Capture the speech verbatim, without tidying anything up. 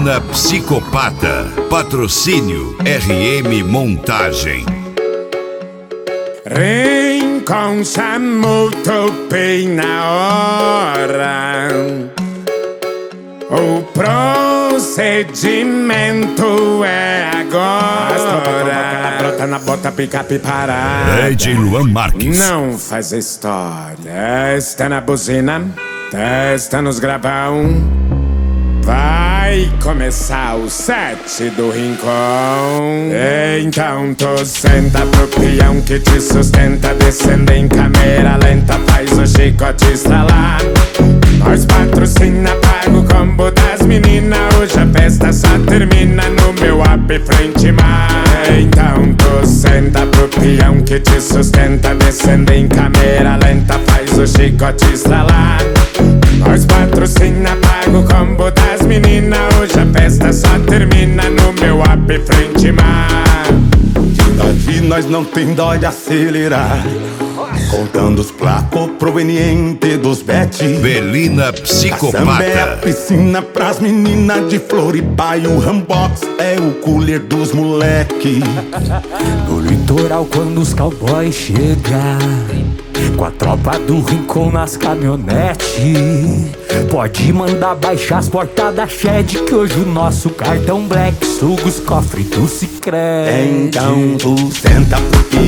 Belina Psicopata. Patrocínio R M Montagem. Rinconcha muito bem na hora. O procedimento é agora. Brota na bota, picape parada. D J Luan Marques. Não faz história. Está na buzina, testa nos gravão. Vai começar o set do Rincon. Então tu senta pro peão que te sustenta. Descendo em câmera lenta, faz o chicote estralar. Nós patrocina, paga o combo das meninas. Hoje a festa só termina no meu app frente mar. Então tu senta pro peão que te sustenta. Descendo em câmera lenta, faz o chicote estralar. Nós patrocina, paga o combo das meninas. Hoje a festa só termina no meu app frente mar. Daqui nós não tem dó de acelerar, contando os placos provenientes dos bet. Belina Psicopata. A samba é a piscina pras meninas de Floripa e o Rambox é o cooler dos moleque. No litoral quando os cowboys chegam, com a tropa do Rincon nas caminhonetes, pode mandar baixar as portas da Shed, que hoje o nosso cartão Black suga os cofres do Sicredi. Então tu senta pro